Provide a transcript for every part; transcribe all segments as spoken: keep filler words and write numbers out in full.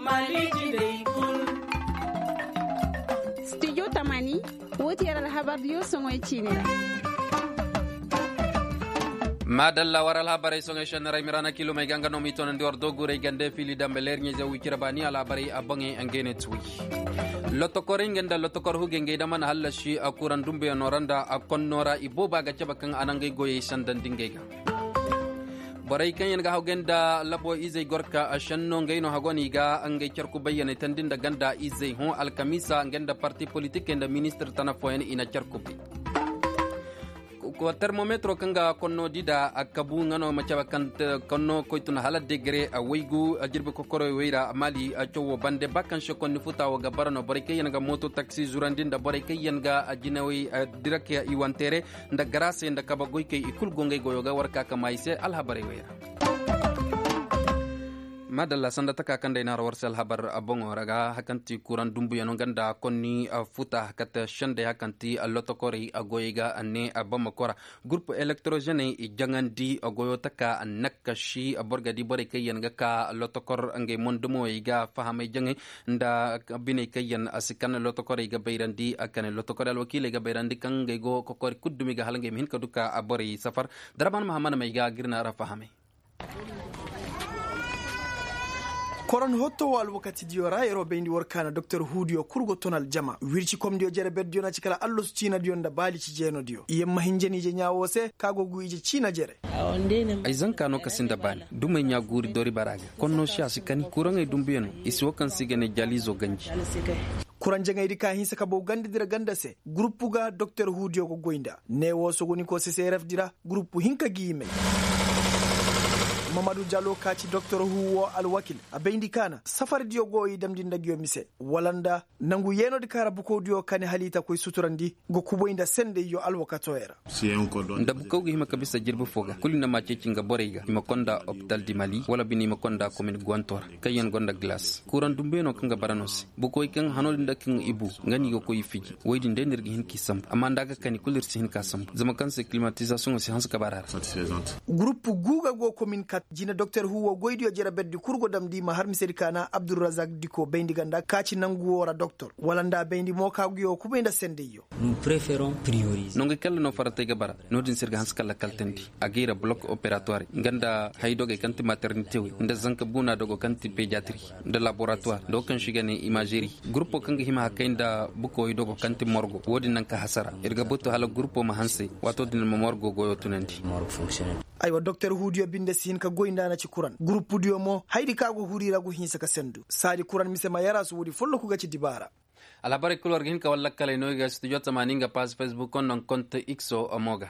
maliji kul studio tamani wotiyar alhabar yo songoy chinira madalla waral habarai songe shanara mirana kilo mai ganga no mito ndi ordo gure gande fili dambe lernya za wikira bani ala habarai abange angene twi lotto koringenda lotto kor hugenge da man halashi akuran dumbe noranda akonnora iboba ga cabakan anangai goye sandan dingega barai kan yanga hogenda labo izai gorka ashanno ngaino hagoni ga angai charku bayyana tandin da ganda izai hon alkamisa ngenda parti politique enda ministre tanafoyen ina charku ko thermometro kanga konno dida akabu ngano macaba kan konno koytuna hala degré a waygu a jirbe ko koro weyra mali a ciowo bande bakkan shokon futa wa gabarano bareke yanga moto taxi zurandinda bareke yanga a jinawi direct ya iwantere nda grâce nda kaba goyke ikul gongay goyoga warka kamaise alhabare weyra madalla sanda taka kanda ina warsal habar abongo raga hakanti kuran dumbu yano ganda konni futa kata shande hakanti lotokori agoyiga anne abamakora groupe electrogene jangandi agoyo taka nakashi aborgadi bore kayen gaka lotokor ange mondumo yiga fahame jange nda bine kayen asikan lotokori ga bayrandi akane lotokor alwakile ga bayrandi kange go kokori kuddumi ga halange min kaduka abori safar daraban mahamana mayga girna ra fahame koron hotto wal wakati diora ero bendi workana docteur Hudio kurgo tonal jama wirci kom dio jere beddio na cikala allo su cina dio nda bali ci jeno dio yemma hinjeni je nyawose kago guije cina jere ay zanka no kasinda bani dume nya guri dori baraga konno sha sikani kurangay dumbiyano iswo kan sigene jalizo ganji kuran jangay dika hinsa kabo gandi dira gandase groupe ga docteur Hudio go goinda ne wo sogoni ko C C R F dira groupe hinka giime Mamadou Diallo kaci docteur Huwo alwakil abendi kana safar dio goyi damdinda giyo mise walanda nangu yeno di kara buko dio kane halita koy suturandi go kuboinda sende yo alwakato era nda buko gi himaka bisa jirbu foga kulina ma ceci nga borega imakonda hôpital di Mali wala bini imakonda commune Guantor kayen gonda glace kuran dumbeno kanga baranos buko kan hanol ndakin ibu ngani go koy fiji woydi ndendir gi hinki sam amanda ga kani kulir si hinka sam zama kanse climatisation si hanska barara groupe guga go commune kat jina docteur Huwo goydio jera beddi kurgo damdi ma har miseri kana Abdourazak diko bendi ganda kaci nangu wora docteur walanda bendi mo kagyo ku benda sendeyo nous préférons prioriser nonga kala no farate ga bara no din sirga hanskala kaltendi agira bloc opératoire ganda haydoge kanti maternité wi nda zanka buna dogo kanti pédiatrie de laboratoire do kan shigane imagerie groupe kanga hima hakainda buko dogo kanti morgo wodi nanka hasara irga botto hala groupe ma hanse wato din mo morgo goyo tunandi morgue fonctionnel aywa docteur Hudio binde sin ka goinda na ci kuran groupe dio mo haydi kago hurira go hinsa ka sendu sadi kuran mise ma yara su wudi follo ku gaci dibara alabare kulor gin ka walla kala no ga studio tamaninga pas facebook on non compte xo amoga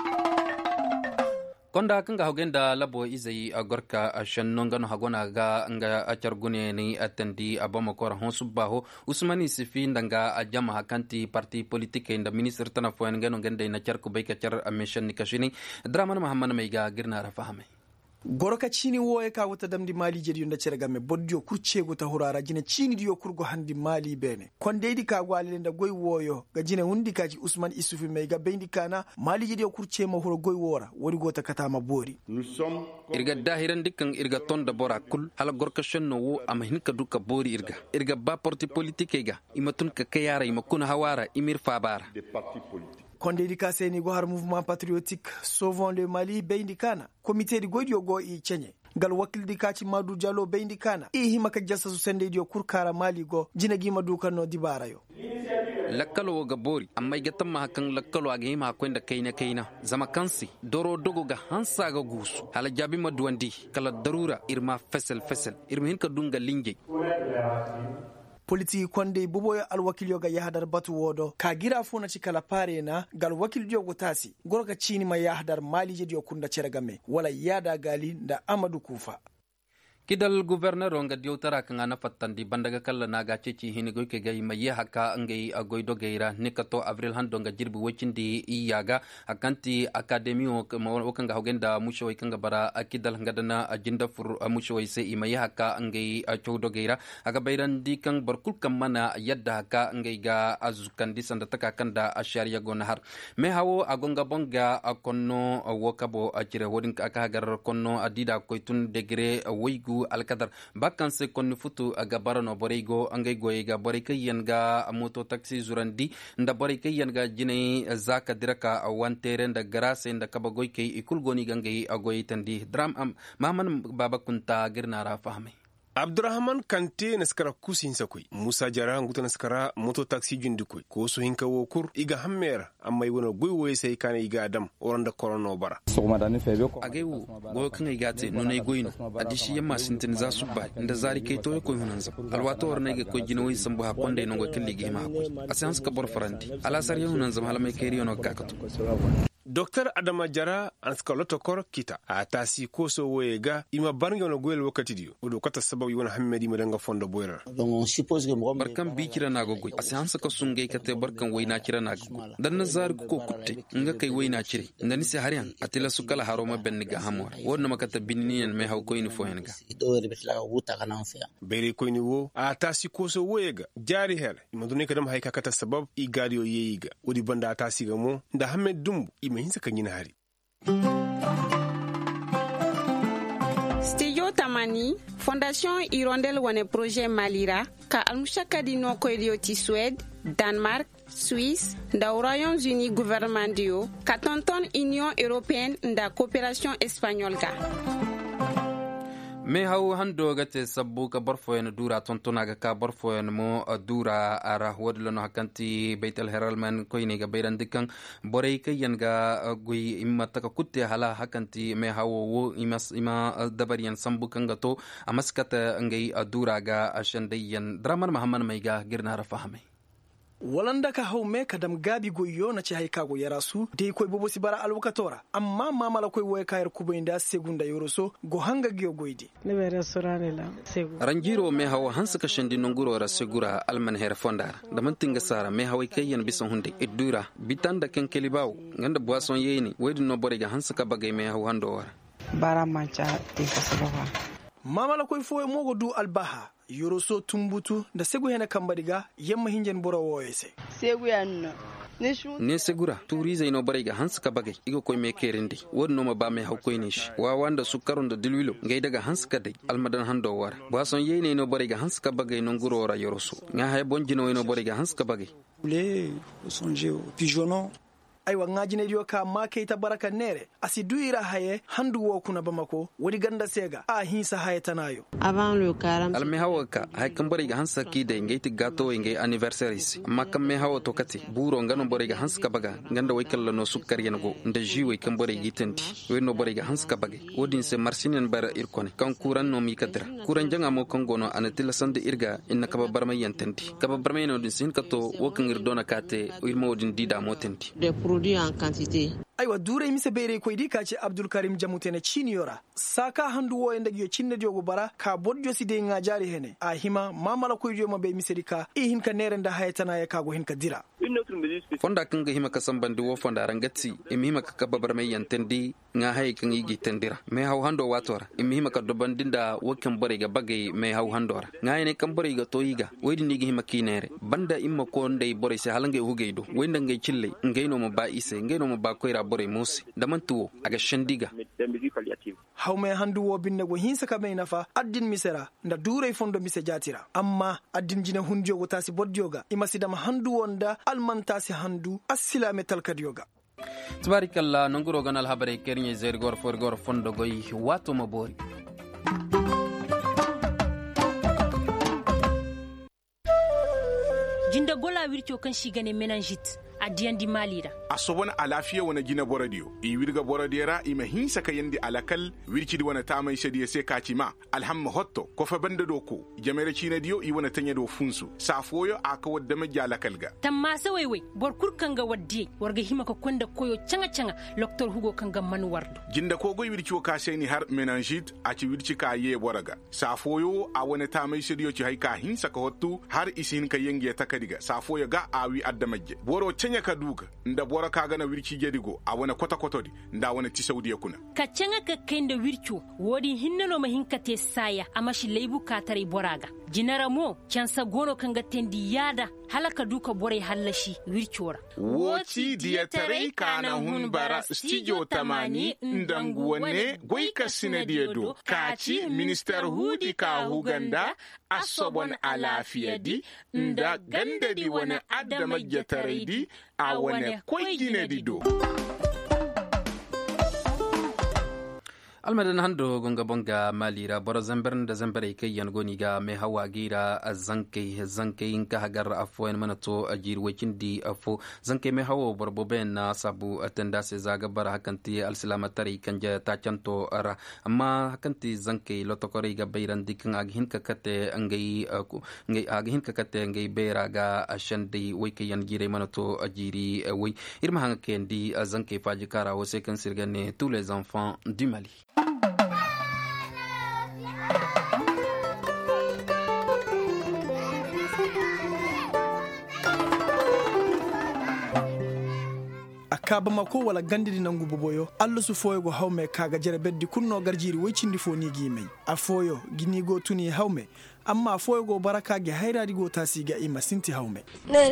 konda kanga hogenda labo izai agorka shannon gano hagona ga nga achargune ni atandi abama kora hon subaho usmani sifi ndanga ajama hakanti parti politique inda minister tana fo ngano ngende na charku bayka char amishan nikashini draman muhammad maiga girna rafahame goroka chini woye ka wata damdi mali jedi yonda cerega me boddio kurcego ta hurara jine chini diyo kurgo handi mali bene kondeidi ka gwalele nda goy woyo ga jine hundi kaji Usman Isufi me ga bendi kana mali jedi yo kurce ma huro goy wora wori gota kata ma bori irga dahiran dikkan irga tonda bora kul hala gorka shanno wo ama hinka duka bori irga irga ba parti politique ga imatun ka kayara imakuna hawara imir fabara konde di kaseni go har mouvement patriotique sauvons le Mali bendi kana comité di godio go i chenye gal wakil di kaci Madu Diallo bendi kana i himaka jassa su sende dio kurkara Mali go jina gima dukano dibara yo lakkalo ga bori amma igatamma hakan lakkalo aga hima kwenda kaina kaina zama kansi doro dogo ga hansa ga gusu hala jabi maduwandi kala darura irma fesel fesel irma hinka dunga linge politiki konde boboyo alwakil yoga yahdar batu wodo ka gira fona cikala pare na gal wakil jogo tasi gorga chini ma yahdar mali je dio kunda ceragame wala yada gali nda Amadou Kufa kidal gouverneur onga diotara kanga na fattandi bandaga kala naga ceci hinigo ke gay maye haka ngai agoydo geira nikato avril hando nga jirbi wecindi iyaga akanti academy o kanga hogenda musho kanga bara akidal ngadana ajinda fur musho se imaye haka ngai chowdo geira aga bayrandi kang barkul kamana yadda haka ngai ga azukandi sanda taka kanda ashariya gonahar me hawo agonga bonga akonno wokabo ajire wodin aka gar konno adida koytun degre woygu gu alkadar bakkan se konni futu aga barano borego angay goyega bore kayen ga moto taxi zurandi nda bore kayen ga jine zaka diraka wantere nda garase nda kaba goyke ikul goni gangay agoyitandi dram am maman baba kunta girnara fahme Abdurrahman Kante naskara kusin sakoi Musa Jara nguta naskara moto taxi jundukoi ko so hinka wokur iga hammera amma iwono goywoy sai kana iga adam oranda korono bara agewu go kan iga te nunay goyno adishi yamma sintin za subba inda zari kai to ko hunanza alwato orna ga ko jinoy sambu ha ponde no go killi gi ma ko asans ka bor faranti ala sar yunanza halame keri ono kakato Doctor Adama Jara anska loto kor kita a tasi koso wega ima barnga no goel wakati dio odo kata sababu yona hammedi madanga fondo boyra barkan bi kira na gogoy asiansa ka sungai kate barkan wayna kira na gogoy dan nazar ko kutte nga kai wayna cire ndani se hariyan atila sukala haroma benniga hamor wonna makata binniyen me haw koyni fo henga bere koyni wo a tasi koso wega jari hel ima dune kadam hay kata sabab i gadio yeyiga odi banda tasi ga mo nda hammed dumbu Studio Tamani, Fondation Hirondelle wane projet Malira, ka almushaka di no koylioti Suède, Danemark, Suisse, nda Royaumes-Unis gouvernement dio, ka tonton Union Européenne nda coopération espagnole ga. me haw hando gate sabbu ka barfo en dura tontona ga ka barfo en mo dura ara wodlo no hakanti beitel heralman koyni ga beiran dikan borey kayen ga guy imma taka kutte hala hakanti me haw wo imas ima dabariyan sambu kanga to amaskata ngai dura ga ashandayen draman muhammad mai ga girna rafahame walanda ka hau me kadam gabi goyo na ci haika go yarasu dai koy bobo sibara alwakatora amma mamala koy woy kayar kubo inda segunda yoroso go hanga giyo goyde ne be restaurant la segu ranjiro me hawa hansa ka shandi nonguro ra segura alman her fondara da mantinga sara me hawa kayen bisan hunde idura bitanda ken kelibaw nganda boisson yeni waydi no borega hansa ka bagay me hawa hando wara bara mancha te kasaba mamala koy fo mogo du albaha yoroso tumbutu da segu hena kambadiga yamma hinjen boro woyese segu yanno ne segura turiza ino bariga hanska bagay igo koy me kerindi wonno ma ba me haw koy nish wa wanda sukarun da dilwilo ngay daga hanska dai almadan hando wara boisson yene ino bariga hanska bagay no nguro ra yoroso nga hay bonjino ino bariga hanska bagay le sonje pigeonon aywa ngajine dio ka ma keita baraka nere asiduira haye handu wo kuna bamako wodi ganda sega a hinsa haye tanayo avant le karam alme hawaka hay kan bari ga hansa ki de ngayti gato ngay anniversaries amma kan me hawo to kati buro ngano bari ga hanska baga nganda way kala no sukkar yengo nda jiwe kan bari gitenti we no bari ga hanska baga wodin se marsinen bara irkone kan kuran no mi kadra kuran janga mo kan gono anatila sande irga inna kaba barma yantenti kaba barma no din sin kato wokan irdona kate irmo wodin dida motenti produit en quantité aywa dure mise bere ko idi kace Abdul Karim Jamutene chiniora saka handu wo enda giyo cinne diogo bara ka bodjo side nga jari hene a hima mamala ko idiyo mabe misedika e hin ka nerenda haytana ya kago hin ka dira fonda kan ga hima ka sambandi wo fonda rangati e mi hima ka kababar mai yantendi nga hay kan igi tendira me haw hando watora e mi hima ka dobandinda wokan bare ga bagay me haw handora nga ne kan bare ga toyiga waydi ni ga hima kinere banda imma ko ndey bore se halange hugeydo wayda ngay cille ngeyno mo ba ise ngeyno mo ba koyra bore musi damantuwo aga shandiga hawme handu wo binne go hinsa ka mai nafa addin misera nda dure fondo mise jatira amma addin jine hunjo go tasi bodjoga imasidama handu wonda almantasi handu asila metal kadioga tabarakallah nonguro ganal habare kernye zer gor for gor fondo goy wato mabori jinda gola wircho kan shigane menangit adiyan di malira a sobon a lafiya wani gina boradiyo i wirga boradiyara ima hinsa ka yandi alakal wirki di wani tamai shadiya sai kaci ma alhamma hotto ko fa banda doko jamere ci na diyo i wani tanya do funsu safoyo aka wadda magya alakal ga tamma sa waiwai borkur kan ga waddi warga hima ka kwanda koyo canga canga doktor hugo kan ga man wardo jinda ko go wirki o ka sai ni har menangit a ci wirki ka ye boraga safoyo a wani tamai shadiyo ci haika hinsa ka hottu har isin ka yangi ta kadiga safoyo ga awi adda magge boro nya ka duga nda bora ka gana wirki gedigo a wana kwata kwata di nda wana ti saudiya kuna ka cenga ka kenda wirki wodi hinnano mahinka te saya amashi leibu ka tare boraga jinara mo cansa gono kanga tendi yada halaka duka bore hallashi wirchora woti dia tarai kana hun bara studio tamani ndangu wane goika sinadiedo kachi minister hudi ka huganda asobon alafiyadi nda gandadi wane adama jatarai a wane koy ginedi do. almadan hando gonga bonga malira bora zambarin da zambare kai yan goni ga mai hawa gira a zankai zankai in ka hagar afo en manato a jirwakin di afo zankai mai hawa barboben na sabu atanda se zaga bara hakanti alsilamatari kan ja ta canto ara amma hakanti zankai lotokori ga bayran dikin aghin ka kate angai ngai aghin ka kate ngai bera ga ashandi wai kai yan gire manato a jiri wai irma hanga kendi zankai faji kara wose kan sirgane tous les enfants du Mali. kaba mako wala gandidi nangu boboyo allo su foyo go hawme kaga jere beddi kunno garjiri waycindi fo ni gimey a foyo gini go tuni hawme amma foyo go baraka ge hayradi go tasiga ima sinti hawme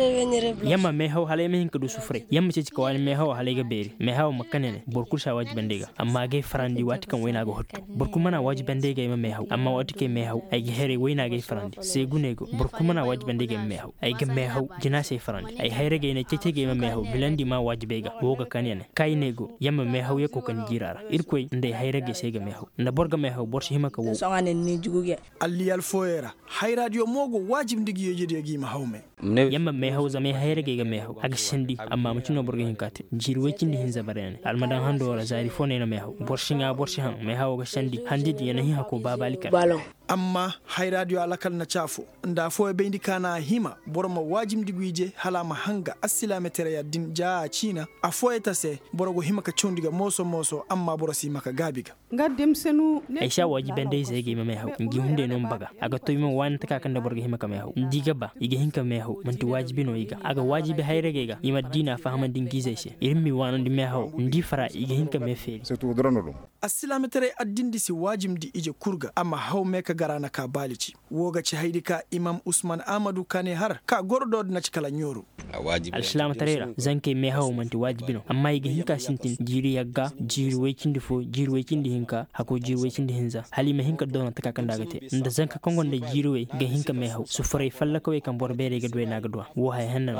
yamma me haw hale me hinka du sufre yamma ci ko wal me haw hale ga beri me haw makanene borku sha waji bandega amma ge farandi wati kan wayna go hotto borku mana waji bandega ima me haw amma wati ke me haw ay ge here wayna ge farandi se gunego borku mana waji bandega me haw ay ge me haw jina se farandi ay hayre ge ne cece ge me haw bilandi ma waji bega woga kanene kay nego yamma me haw ye ko kan jirara irkoy ndey hayre ge se ge me haw nda borga me haw borsi himaka wo so ngane ni juguge alli al foyera hay radio mogo wajib ndigi yeje gi ma hawme yamma me haw zame hayre ge me haw aga shindi amma mutino borga hinkate jirwe cindi hin zabarene almadan hando wala zari fone na me haw borsinga borsi han me haw ga shandi handidi yana hi hako babalika amma hay radio alakal na chafo nda fo e bendi kana hima boroma wajib ndiguije halama hanga assilame tere ya din ja china afo etase borogo hima ka chondiga moso moso amma borosi maka gabiga ngaddem senu aisha wajiben dai zai ga me haw ngi hunde non baga aga toyimo wan taka kan da borgo hima ka me haw ndiga ba iga hinka me haw manti wajibi no iga aga wajibi hayre ga ima dina fahaman din gize she irmi wanan di me haw ndi fara iga hinka me feri surtout drono assilame tere addindi si wajim di ije kurga amma haw me ka garana ka balici woga ci haydika imam usman amadou kane har ka gordo na ci kala nyoro al-islam tarera zanke me haw manti wajibino amma iga hinka sintin jiri yagga jiri wekindi fo jiri wekindi hinka hako jiri wekindi hinza halima hinka dona taka kanda gate nda zanka kongonde jiri we ga hinka me haw su fure falla ko we kan borbere ga doyna ga do wo hay hanna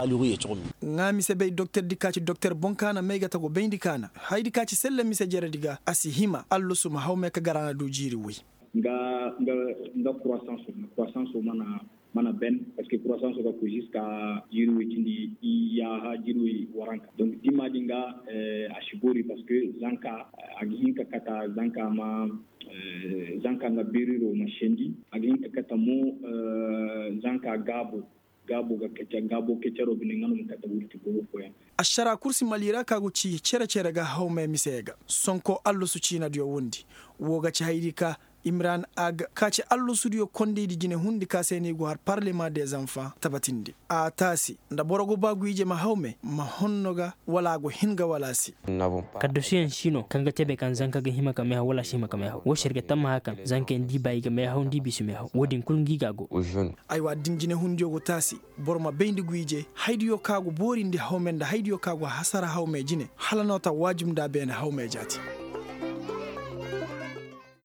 ngami se be docteur dikaci docteur bonkana mega tago bendi kana haydi kaci selle mi se jere diga asihima allu suma haw me ka garana do jiri we nga nga nga croissance croissance mana mana ben parce que croissance va jusqu'à jiru tindi ya ha jiru waranka donc dima dinga eh, ashibori parce que zanka aginka kata zanka ma eh, zanka nga biriro mashendi aginka kata mo eh, zanka gabo gabo ga kecha gabo kechero binengano mkata wurti go foya ashara kursi malira kago ci cere cere ga hawme misega sonko allu su cina dio wondi woga ci haydika Imran Ag kaci allo studio konde di jine hundi ka seni go har parlement des enfants tabatindi a tasi nda borogo baguije ma hawme ma honnoga wala go hinga wala si nabo kaddo sien shino kanga tebe kan zanka ga hima kame wala shima kame wo shirga tamma hakan zanka ndi bayi ga me hawndi bisu me haw wodin kulngi gago ay wa din jine hundi go tasi boroma bendi guije haydiyo kago bori ndi hawme nda haydiyo kago hasara hawme jine halanota wajum da ben hawme jati